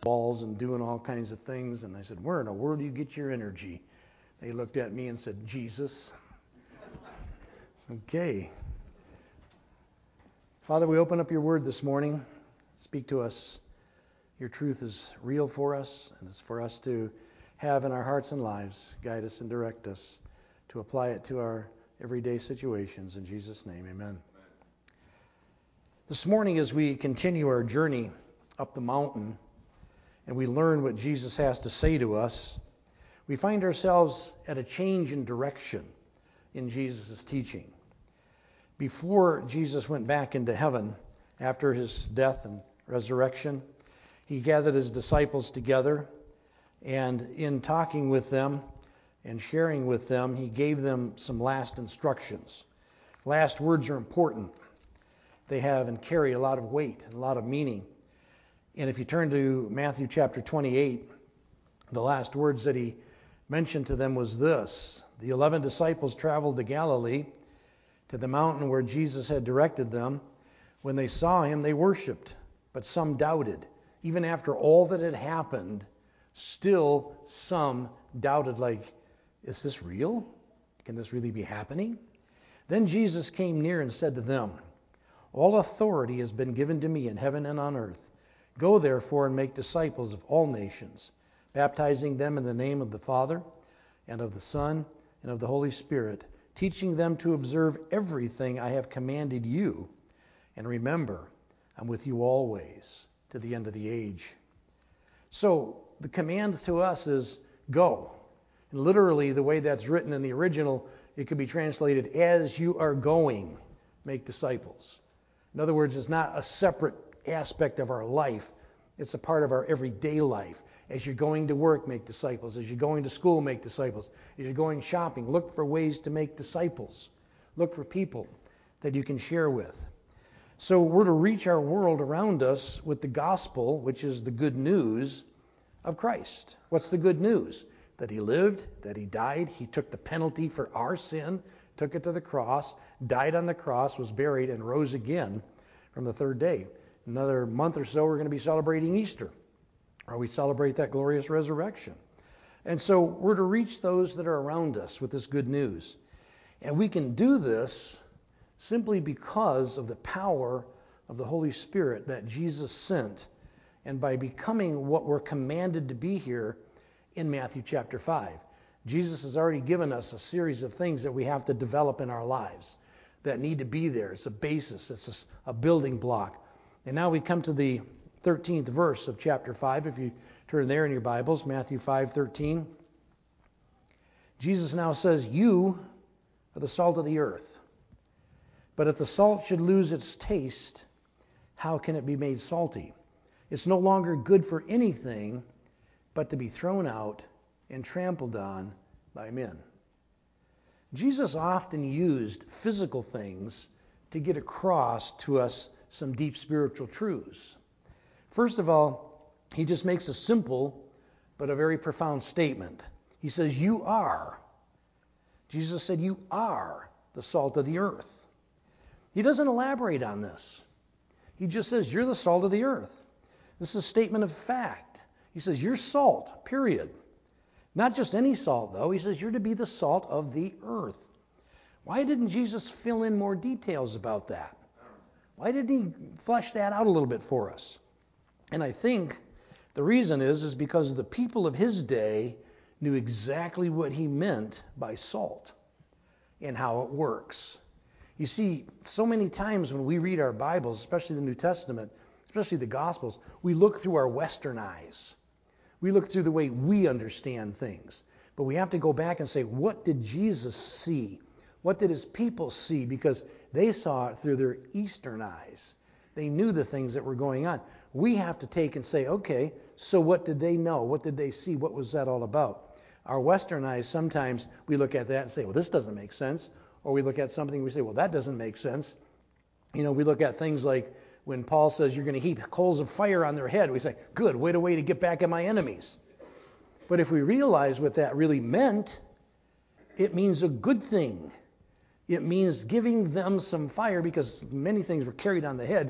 walls and doing all kinds of things. And I said, where in the world do you get your energy? They looked at me and said, Jesus. Okay. Father, we open up your word this morning. Speak to us. Your truth is real for us, and it's for us to have in our hearts and lives. Guide us and direct us to apply it to our everyday situations. In Jesus' name, amen. This morning, as we continue our journey up the mountain and we learn what Jesus has to say to us, we find ourselves at a change in direction in Jesus' teaching. Before Jesus went back into heaven after his death and resurrection, he gathered his disciples together, and in talking with them and sharing with them, he gave them some last instructions. Last words are important. They have and carry a lot of weight and a lot of meaning. And if you turn to Matthew chapter 28, the last words that he mentioned to them was this: the 11 disciples traveled to Galilee, to the mountain where Jesus had directed them. When they saw him, they worshiped, but some doubted. Even after all that had happened, still some doubted, like, is this real? Can this really be happening? Then Jesus came near and said to them, all authority has been given to me in heaven and on earth. Go therefore and make disciples of all nations, baptizing them in the name of the Father and of the Son and of the Holy Spirit, teaching them to observe everything I have commanded you. And remember, I'm with you always to the end of the age. So the command to us is go. And literally, the way that's written in the original, it could be translated, as you are going, make disciples. In other words, it's not a separate aspect of our life. It's a part of our everyday life. As you're going to work, make disciples. As you're going to school, make disciples. As you're going shopping, look for ways to make disciples. Look for people that you can share with. So we're to reach our world around us with the gospel, which is the good news of Christ. What's the good news? That he lived, that he died, he took the penalty for our sin, took it to the cross, died on the cross, was buried, and rose again from the third day. Another month or so, we're going to be celebrating Easter, or we celebrate that glorious resurrection. And so we're to reach those that are around us with this good news. And we can do this simply because of the power of the Holy Spirit that Jesus sent, and by becoming what we're commanded to be here in Matthew chapter 5. Jesus has already given us a series of things that we have to develop in our lives that need to be there. It's a basis. It's a building block. And now we come to the 13th verse of chapter 5. If you turn there in your Bibles, Matthew 5:13. Jesus now says, you are the salt of the earth. But if the salt should lose its taste, how can it be made salty? It's no longer good for anything but to be thrown out and trampled on by men. Jesus often used physical things to get across to us some deep spiritual truths. First of all, he just makes a simple but a very profound statement. He says, you are. Jesus said, you are the salt of the earth. He doesn't elaborate on this. He just says, you're the salt of the earth. This is a statement of fact. He says, you're salt, period. Not just any salt, though. He says, you're to be the salt of the earth. Why didn't Jesus fill in more details about that? Why didn't he flesh that out a little bit for us? And I think the reason is because the people of his day knew exactly what he meant by salt and how it works. You see, so many times when we read our Bibles, especially the New Testament, especially the Gospels, we look through our Western eyes. We look through the way we understand things. But we have to go back and say, what did Jesus see? What did his people see? Because they saw it through their Eastern eyes. They knew the things that were going on. We have to take and say, okay, so what did they know? What did they see? What was that all about? Our Western eyes, sometimes we look at that and say, well, this doesn't make sense. Or we look at something and we say, well, that doesn't make sense. You know, we look at things like when Paul says you're going to heap coals of fire on their head. We say, good, wait a way to get back at my enemies. But if we realize what that really meant, it means a good thing. It means giving them some fire, because many things were carried on the head,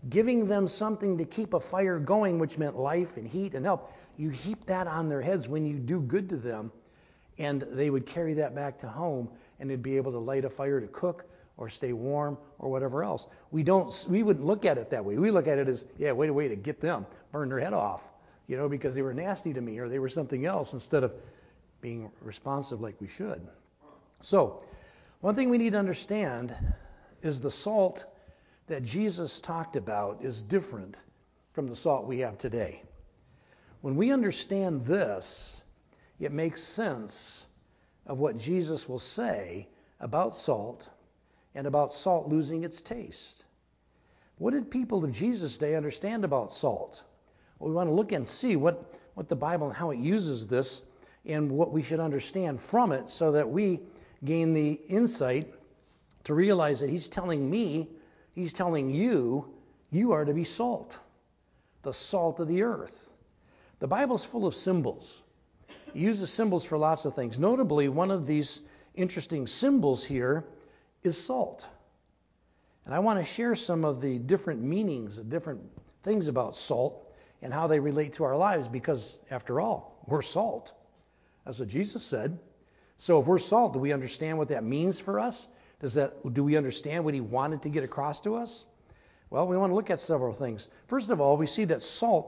giving them something to keep a fire going, which meant life and heat and help. You heap that on their heads when you do good to them, and they would carry that back to home, and they'd be able to light a fire to cook or stay warm or whatever else. We wouldn't look at it that way. We look at it as, yeah, wait a way to get them, burn their head off, because they were nasty to me or they were something else, instead of being responsive like we should. So, one thing we need to understand is the salt that Jesus talked about is different from the salt we have today. When we understand this, it makes sense of what Jesus will say about salt and about salt losing its taste. What did people of Jesus' day understand about salt? Well, we want to look and see what the Bible and how it uses this and what we should understand from it, so that we gain the insight to realize that he's telling me, he's telling you, you are to be salt, the salt of the earth. The Bible's full of symbols. It uses symbols for lots of things. Notably, one of these interesting symbols here is salt. And I want to share some of the different meanings, the different things about salt and how they relate to our lives, because after all, we're salt. That's what Jesus said. So if we're salt, do we understand what that means for us? Do we understand what he wanted to get across to us? Well, we want to look at several things. First of all, we see salt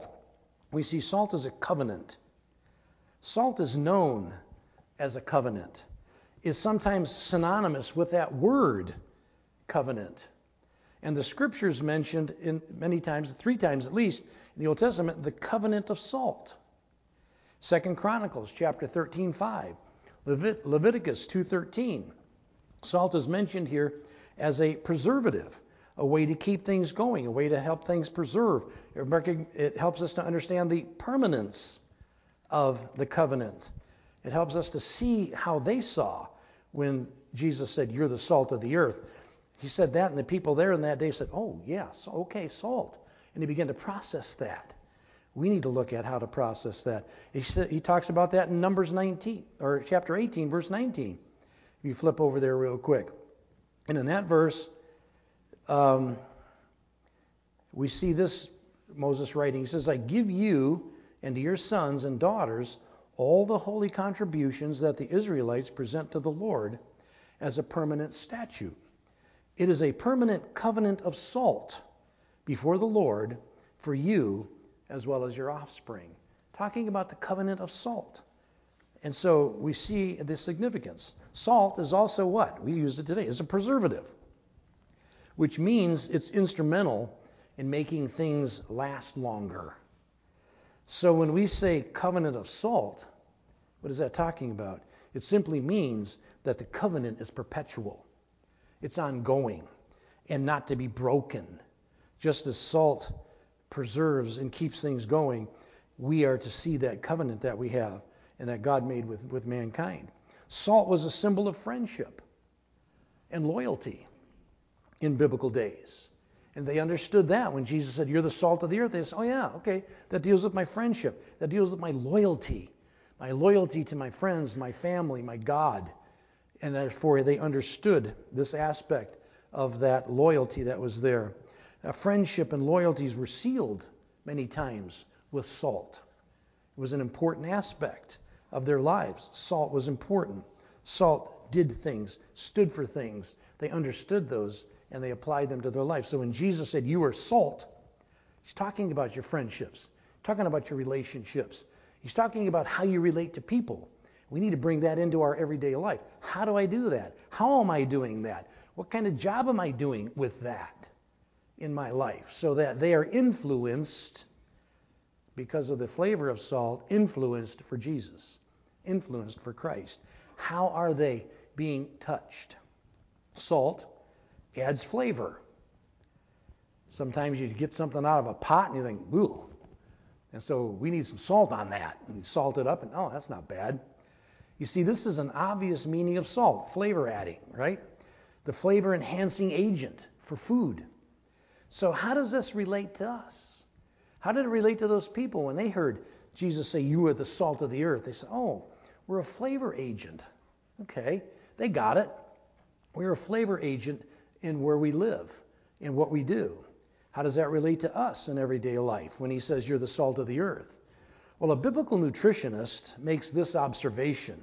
as a covenant. Salt is known as a covenant, is sometimes synonymous with that word covenant. And the scriptures mentioned in many times, 3 times at least, in the Old Testament, the covenant of salt. 2 Chronicles chapter 13:5, Leviticus 2:13. Salt is mentioned here as a preservative, a way to keep things going, a way to help things preserve. It helps us to understand the permanence of the covenant. It helps us to see how they saw when Jesus said, "You're the salt of the earth." He said that, and the people there in that day said, "Oh, yes, okay, salt." And he began to process that. We need to look at how to process that. He talks about that in Numbers 19, or chapter 18, verse 19. If you flip over there real quick. And in that verse, we see this, Moses writing. He says, "I give you and to your sons and daughters all the holy contributions that the Israelites present to the Lord as a permanent statute. It is a permanent covenant of salt before the Lord for you as well as your offspring." Talking about the covenant of salt. And so we see the significance. Salt is also what? We use it today. It's a preservative, which means it's instrumental in making things last longer. So when we say covenant of salt, what is that talking about? It simply means that the covenant is perpetual. It's ongoing and not to be broken. Just as salt preserves and keeps things going, we are to see that covenant that we have and that God made with mankind. Salt was a symbol of friendship and loyalty in biblical days. And they understood that when Jesus said, "You're the salt of the earth." They said, "Oh yeah, okay, that deals with my friendship. That deals with my loyalty to my friends, my family, my God." And therefore they understood this aspect of that loyalty that was there. Friendship and loyalties were sealed many times with salt. It was an important aspect of their lives. Salt was important. Salt did things, stood for things. They understood those, and they applied them to their life. So when Jesus said, "You are salt," he's talking about your friendships, talking about your relationships. He's talking about how you relate to people. We need to bring that into our everyday life. How do I do that? How am I doing that? What kind of job am I doing with that in my life? So that they are influenced, because of the flavor of salt, influenced for Jesus, influenced for Christ. How are they being touched? Salt adds flavor. Sometimes you get something out of a pot and you think, "Ooh." And so we need some salt on that. And you salt it up and, "Oh, that's not bad." You see, this is an obvious meaning of salt, flavor adding, right? The flavor enhancing agent for food. So how does this relate to us? How did it relate to those people when they heard Jesus say, "You are the salt of the earth"? They said, "Oh, we're a flavor agent." Okay, they got it. We're a flavor agent in where we live, in what we do. How does that relate to us in everyday life when he says you're the salt of the earth? Well, a biblical nutritionist makes this observation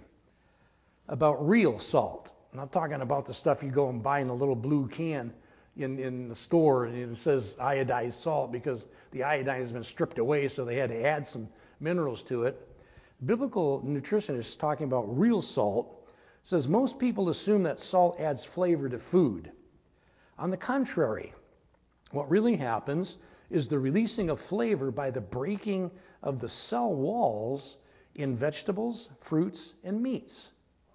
about real salt. I'm not talking about the stuff you go and buy in a little blue can in the store, and it says iodized salt because the iodine has been stripped away, so they had to add some minerals to it. Biblical nutritionist talking about real salt says most people assume that salt adds flavor to food. On the contrary, what really happens is the releasing of flavor by the breaking of the cell walls in vegetables, fruits, and meats.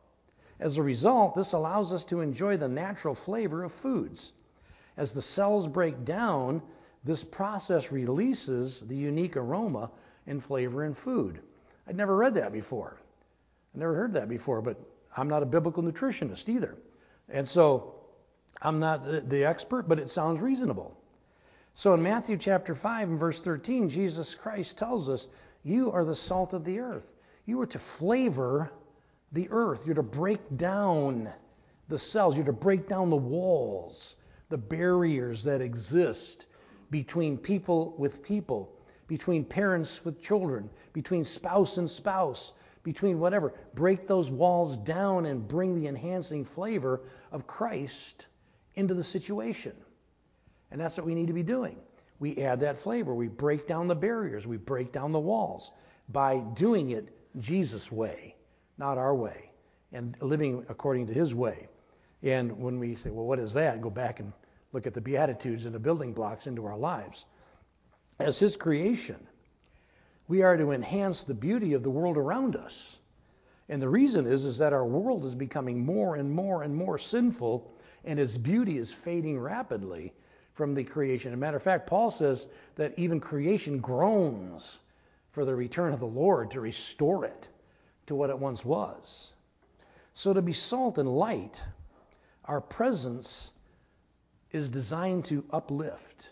As a result, this allows us to enjoy the natural flavor of foods. As the cells break down, this process releases the unique aroma and flavor in food. I'd never read that before. I never heard that before, but I'm not a biblical nutritionist either. And so I'm not the expert, but it sounds reasonable. So in Matthew chapter 5 and verse 13, Jesus Christ tells us, you are the salt of the earth. You are to flavor the earth. You're to break down the cells. You're to break down the walls, the barriers that exist between people with people, between parents with children, between spouse and spouse, between whatever. Break those walls down and bring the enhancing flavor of Christ into the situation. And that's what we need to be doing. We add that flavor. We break down the barriers. We break down the walls by doing it Jesus' way, not our way, and living according to his way. And when we say, well, what is that? Go back and look at the Beatitudes and the building blocks into our lives. As his creation, we are to enhance the beauty of the world around us. And the reason is that our world is becoming more and more and more sinful, and its beauty is fading rapidly from the creation. As a matter of fact, Paul says that even creation groans for the return of the Lord to restore it to what it once was. So to be salt and light, our presence is designed to uplift.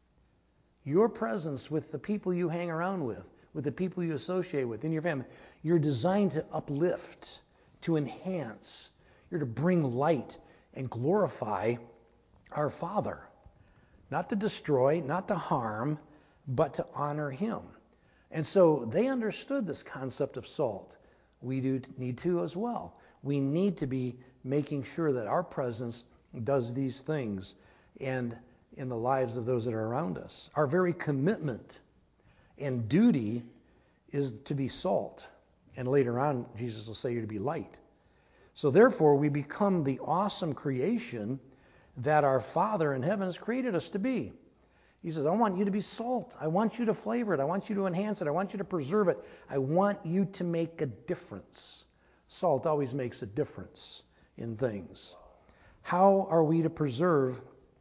Your presence with the people you hang around with the people you associate with in your family, you're designed to uplift, to enhance. You're to bring light and glorify our Father. Not to destroy, not to harm, but to honor him. And so they understood this concept of salt. We do need to as well. We need to be making sure that our presence does these things and in the lives of those that are around us. Our very commitment and duty is to be salt. And later on, Jesus will say you're to be light. So therefore, we become the awesome creation that our Father in heaven has created us to be. He says, I want you to be salt. I want you to flavor it. I want you to enhance it. I want you to preserve it. I want you to make a difference. Salt always makes a difference in things. How are we to preserve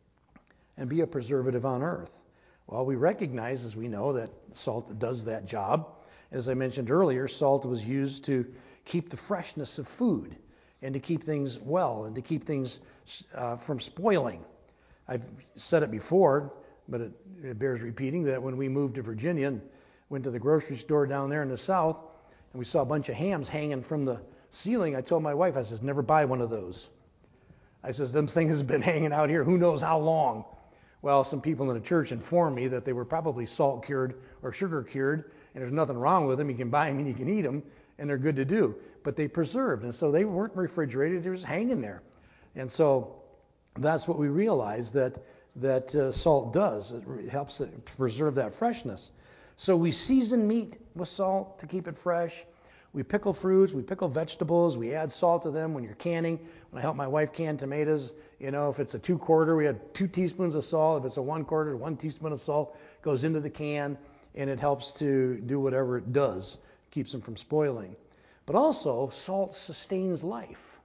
and be a preservative on earth? Well, we recognize, as we know, that salt does that job. As I mentioned earlier, salt was used to keep the freshness of food and to keep things well and to keep things from spoiling. I've said it before, but it bears repeating, that when we moved to Virginia and went to the grocery store down there in the south, and we saw a bunch of hams hanging from the ceiling, I told my wife, I says, never buy one of those. I says, them things have been hanging out here who knows how long. Well, some people in the church informed me that they were probably salt cured or sugar cured, and there's nothing wrong with them. You can buy them and you can eat them, and they're good to do. But they preserved, and so they weren't refrigerated. They were just hanging there. And so that's what we realized that salt does. It helps it preserve that freshness. So we season meat with salt to keep it fresh. We pickle fruits, we pickle vegetables, we add salt to them when you're canning. When I help my wife can tomatoes, if it's a 2-quarter, we add 2 teaspoons of salt. If it's a 1-quarter, 1 teaspoon of salt goes into the can, and it helps to do whatever it does, keeps them from spoiling. But also, salt sustains life.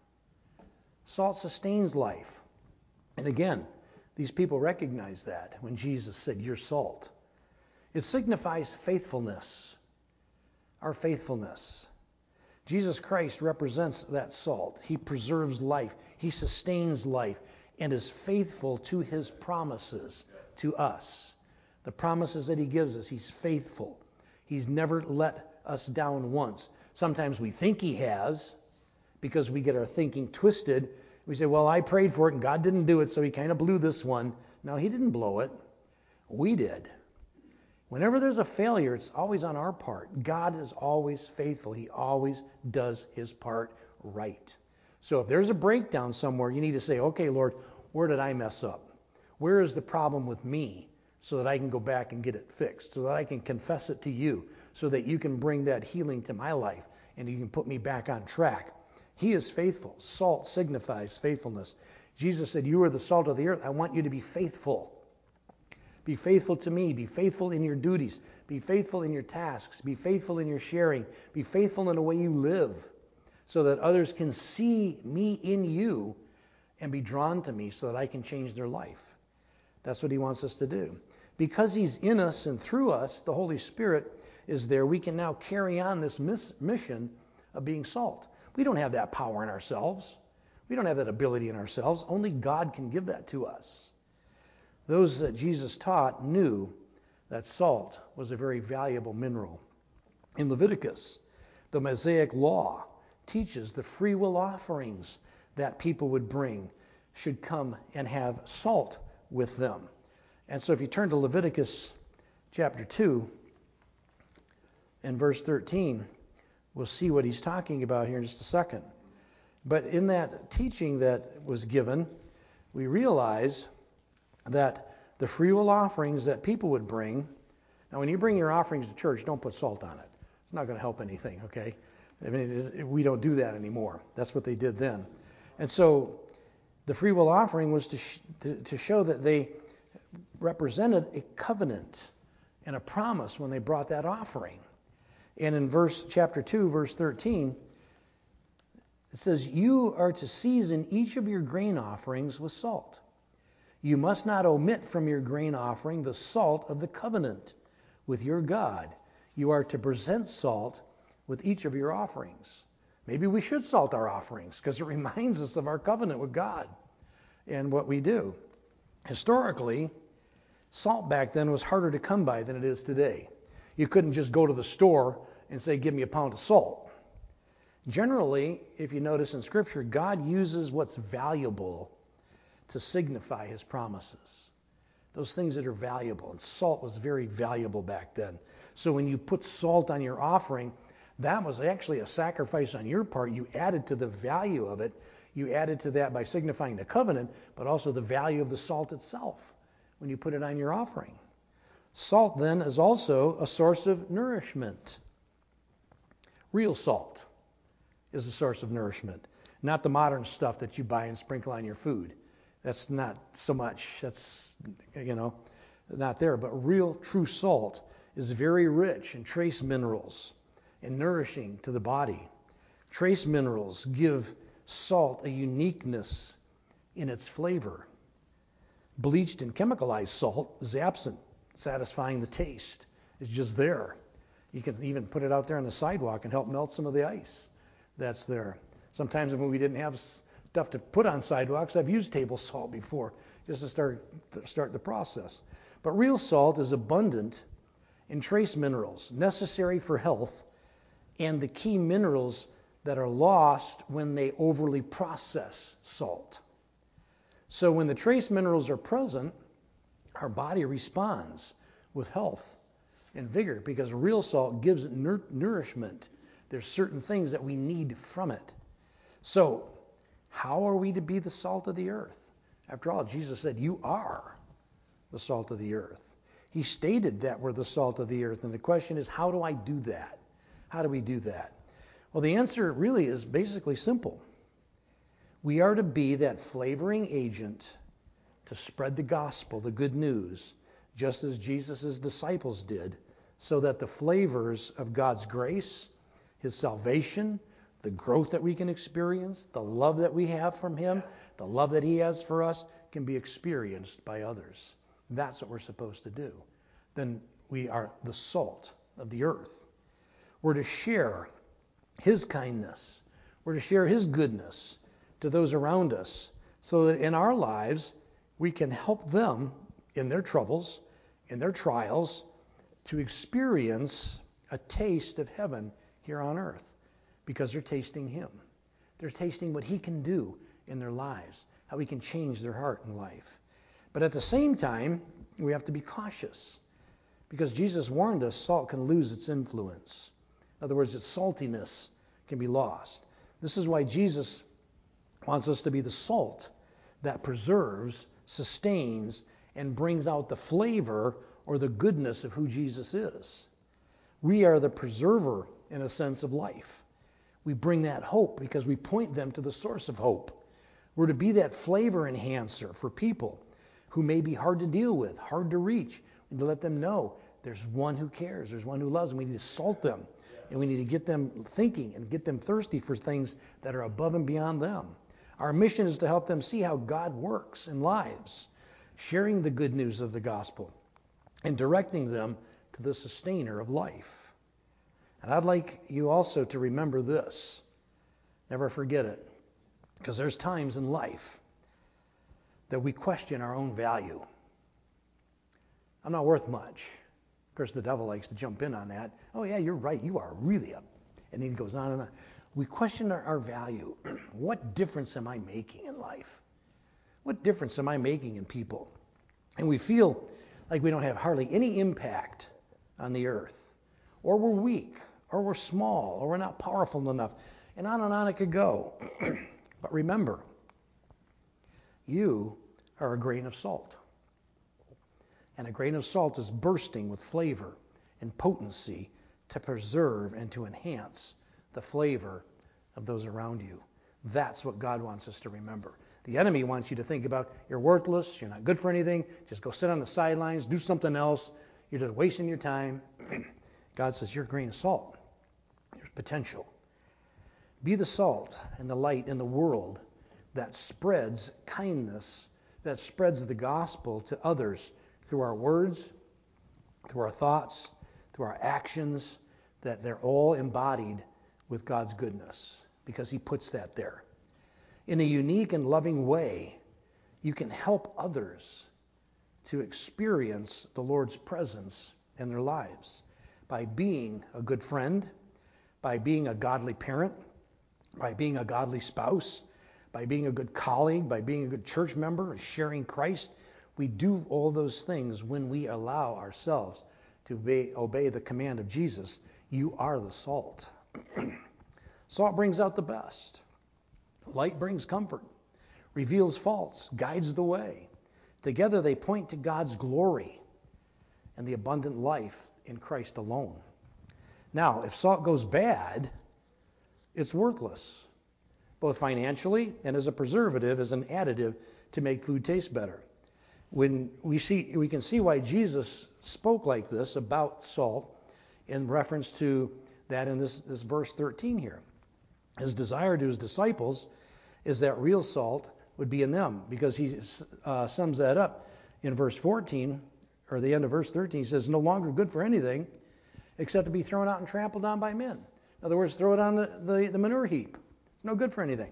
Salt sustains life. And again, these people recognize that when Jesus said, you're salt. It signifies faithfulness, our faithfulness. Jesus Christ represents that salt. He preserves life. He sustains life and is faithful to his promises to us. The promises that he gives us, he's faithful. He's never let us down once. Sometimes we think he has because we get our thinking twisted. We say, well, I prayed for it and God didn't do it, so he kind of blew this one. No, he didn't blow it. We did. Whenever there's a failure, it's always on our part. God is always faithful. He always does his part right. So if there's a breakdown somewhere, you need to say, okay, Lord, where did I mess up? Where is the problem with me? So that I can go back and get it fixed, so that I can confess it to you, so that you can bring that healing to my life and you can put me back on track. He is faithful. Salt signifies faithfulness. Jesus said, you are the salt of the earth. I want you to be faithful. Be faithful to me. Be faithful in your duties. Be faithful in your tasks. Be faithful in your sharing. Be faithful in the way you live, so that others can see me in you and be drawn to me so that I can change their life. That's what he wants us to do. Because he's in us and through us, the Holy Spirit is there, we can now carry on this mission of being salt. We don't have that power in ourselves. We don't have that ability in ourselves. Only God can give that to us. Those that Jesus taught knew that salt was a very valuable mineral. In Leviticus, the Mosaic law teaches the free will offerings that people would bring should come and have salt with them. And so if you turn to Leviticus chapter 2 and verse 13, we'll see what he's talking about here in just a second. But in that teaching that was given, we realize that the free will offerings that people would bring, now when you bring your offerings to church, don't put salt on it. It's not going to help anything, okay? I mean, we don't do that anymore. That's what they did then. And so the free will offering was to show that they represented a covenant and a promise when they brought that offering. And in chapter 2, verse 13, it says, you are to season each of your grain offerings with salt. You must not omit from your grain offering the salt of the covenant with your God. You are to present salt with each of your offerings. Maybe we should salt our offerings because it reminds us of our covenant with God and what we do. Historically, salt back then was harder to come by than it is today. You couldn't just go to the store and say, give me a pound of salt. Generally, if you notice in Scripture, God uses what's valuable to signify his promises. Those things that are valuable. And salt was very valuable back then. So when you put salt on your offering, that was actually a sacrifice on your part. You added to the value of it. You added to that by signifying the covenant, but also the value of the salt itself when you put it on your offering. Salt then is also a source of nourishment. Real salt is a source of nourishment, not the modern stuff that you buy and sprinkle on your food. That's not so much, that's, not there. But real, true salt is very rich in trace minerals and nourishing to the body. Trace minerals give salt a uniqueness in its flavor. Bleached and chemicalized salt is absent, satisfying the taste. It's just there. You can even put it out there on the sidewalk and help melt some of the ice that's there. Sometimes when we didn't have stuff to put on sidewalks, I've used table salt before just to start the process. But real salt is abundant in trace minerals necessary for health and the key minerals that are lost when they overly process salt. So when the trace minerals are present, our body responds with health and vigor because real salt gives it nourishment. There's certain things that we need from it. So how are we to be the salt of the earth? After all, Jesus said, you are the salt of the earth. He stated that we're the salt of the earth. And the question is, how do I do that? How do we do that? Well, the answer really is basically simple. We are to be that flavoring agent to spread the gospel, the good news, just as Jesus' disciples did, so that the flavors of God's grace, his salvation, the growth that we can experience, the love that we have from him, the love that he has for us, can be experienced by others. That's what we're supposed to do. Then we are the salt of the earth. We're to share his kindness. We're to share his goodness to those around us so that in our lives we can help them in their troubles, in their trials, to experience a taste of heaven here on earth because they're tasting him. They're tasting what he can do in their lives, how he can change their heart and life. But at the same time, we have to be cautious because Jesus warned us salt can lose its influence. In other words, its saltiness can be lost. This is why Jesus wants us to be the salt that preserves, sustains, and brings out the flavor or the goodness of who Jesus is. We are the preserver, in a sense, of life. We bring that hope because we point them to the source of hope. We're to be that flavor enhancer for people who may be hard to deal with, hard to reach. We need to let them know there's one who cares, there's one who loves them. We need to salt them, and we need to get them thinking and get them thirsty for things that are above and beyond them. Our mission is to help them see how God works in lives, sharing the good news of the gospel and directing them to the sustainer of life. And I'd like you also to remember this. Never forget it. Because there's times in life that we question our own value. I'm not worth much. Of course, the devil likes to jump in on that. Oh, yeah, you're right. You are really up. And he goes on and on. We question our value. What difference am I making in life? What difference am I making in people? And we feel like we don't have hardly any impact on the earth. Or we're weak. Or we're small. Or we're not powerful enough. And on it could go. But remember, you are a grain of salt. And a grain of salt is bursting with flavor and potency to preserve and to enhance the flavor of those around you. That's what God wants us to remember. The enemy wants you to think about you're worthless, you're not good for anything, just go sit on the sidelines, do something else, you're just wasting your time. God says you're a grain of salt. There's potential. Be the salt and the light in the world that spreads kindness, that spreads the gospel to others through our words, through our thoughts, through our actions, that they're all embodied with God's goodness because he puts that there. In a unique and loving way, you can help others to experience the Lord's presence in their lives by being a good friend, by being a godly parent, by being a godly spouse, by being a good colleague, by being a good church member, sharing Christ. We do all those things when we allow ourselves to obey the command of Jesus. You are the salt. Salt brings out the best. Light brings comfort, reveals faults, guides the way. Together they point to God's glory and the abundant life in Christ alone. Now, if salt goes bad, it's worthless, both financially and as a preservative, as an additive to make food taste better. When we can see why Jesus spoke like this about salt in reference to that in this verse 13 here. His desire to his disciples is that real salt would be in them, because he sums that up in verse 14, or the end of verse 13. He says, no longer good for anything except to be thrown out and trampled on by men. In other words, throw it on the manure heap. No good for anything.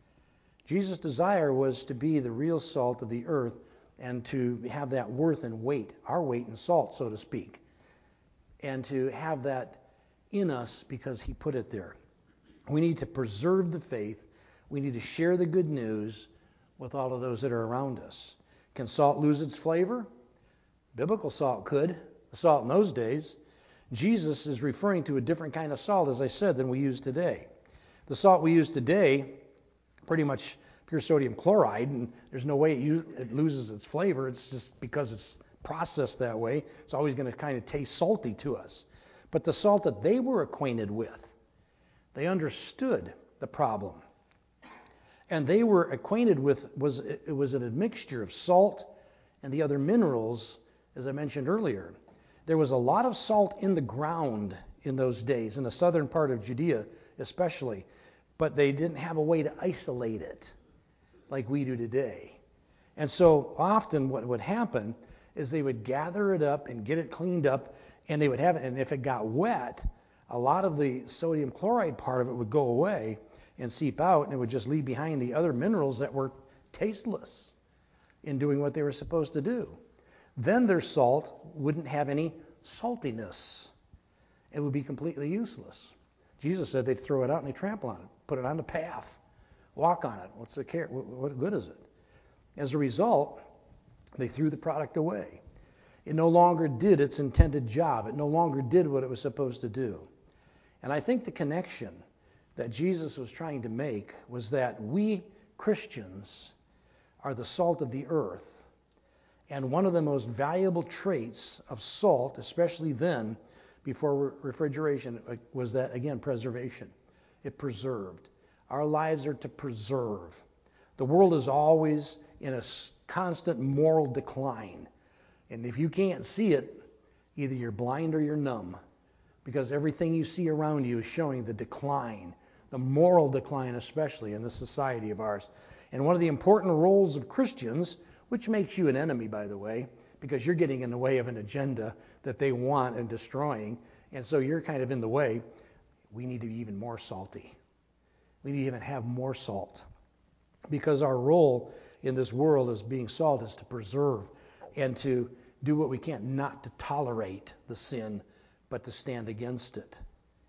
Jesus' desire was to be the real salt of the earth and to have that worth and weight, our weight in salt, so to speak, and to have that in us because he put it there. We need to preserve the faith. We need to share the good news with all of those that are around us. Can salt lose its flavor? Biblical salt could. The salt in those days. Jesus is referring to a different kind of salt, as I said, than we use today. The salt we use today, pretty much pure sodium chloride, and there's no way it loses its flavor. It's just because it's processed that way. It's always going to kind of taste salty to us. But the salt that they were acquainted with, they understood the problem. And they were acquainted with, it was an admixture of salt and the other minerals, as I mentioned earlier. There was a lot of salt in the ground in those days, in the southern part of Judea especially, but they didn't have a way to isolate it like we do today. And so often what would happen is they would gather it up and get it cleaned up, and they would have it, and if it got wet, a lot of the sodium chloride part of it would go away and seep out, and it would just leave behind the other minerals that were tasteless in doing what they were supposed to do. Then their salt wouldn't have any saltiness. It would be completely useless. Jesus said they'd throw it out and they'd trample on it, put it on the path, walk on it. What's the care? What good is it? As a result, They threw the product away. It no longer did its intended job. It no longer did what it was supposed to do. And I think the connection that Jesus was trying to make was that we Christians are the salt of the earth. And one of the most valuable traits of salt, especially then, before refrigeration, was that, again, preservation. It preserved. Our lives are to preserve. The world is always in a constant moral decline. And if you can't see it, either you're blind or you're numb, because everything you see around you is showing the decline, the moral decline, especially in the society of ours. And one of the important roles of Christians, which makes you an enemy, by the way, because you're getting in the way of an agenda that they want and destroying, and so you're kind of in the way, we need to be even more salty. We need to even have more salt, because our role in this world as being salt is to preserve and to do what we can, not to tolerate the sin, but to stand against it.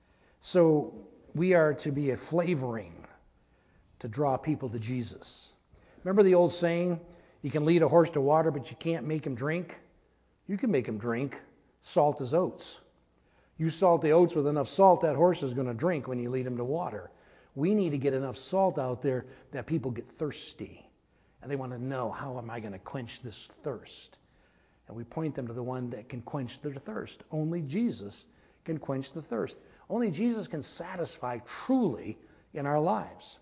So we are to be a flavoring to draw people to Jesus. Remember the old saying, you can lead a horse to water, but you can't make him drink? You can make him drink. Salt is oats. You salt the oats with enough salt, that horse is going to drink when you lead him to water. We need to get enough salt out there that people get thirsty. And they want to know, how am I going to quench this thirst? And we point them to the one that can quench their thirst. Only Jesus can quench the thirst. Only Jesus can satisfy truly in our lives.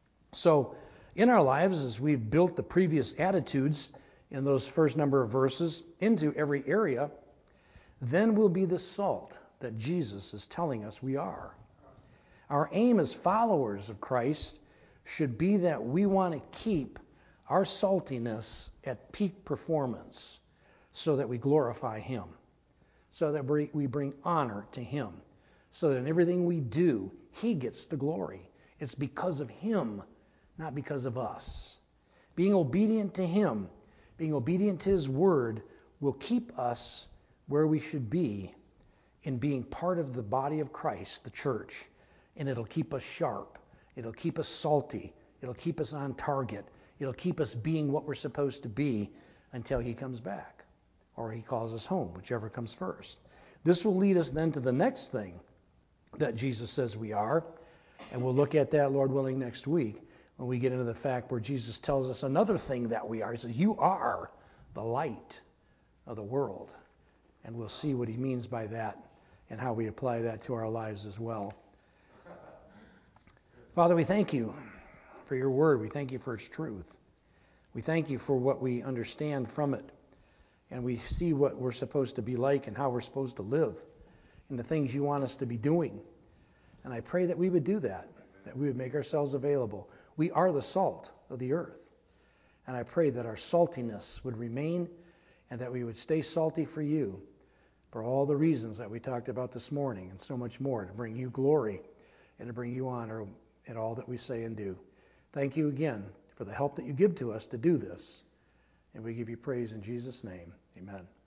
So in our lives, as we've built the previous attitudes in those first number of verses into every area, then we'll be the salt that Jesus is telling us we are. Our aim as followers of Christ should be that we want to keep our saltiness at peak performance so that we glorify Him, so that we bring honor to Him, so that in everything we do, He gets the glory. It's because of Him, not because of us. Being obedient to Him, being obedient to His Word, will keep us where we should be in being part of the body of Christ, the church. And it'll keep us sharp. It'll keep us salty. It'll keep us on target. It'll keep us being what we're supposed to be until He comes back, or He calls us home, whichever comes first. This will lead us then to the next thing that Jesus says we are, and we'll look at that, Lord willing, next week when we get into the fact where Jesus tells us another thing that we are. He says, you are the light of the world. And we'll see what He means by that and how we apply that to our lives as well. Father, we thank You for Your Word. We thank You for its truth. We thank You for what we understand from it. And we see what we're supposed to be like and how we're supposed to live and the things You want us to be doing. And I pray that we would do that we would make ourselves available. We are the salt of the earth. And I pray that our saltiness would remain and that we would stay salty for You for all the reasons that we talked about this morning and so much more, to bring You glory and to bring You honor in all that we say and do. Thank You again for the help that You give to us to do this. And we give You praise in Jesus' name. Amen.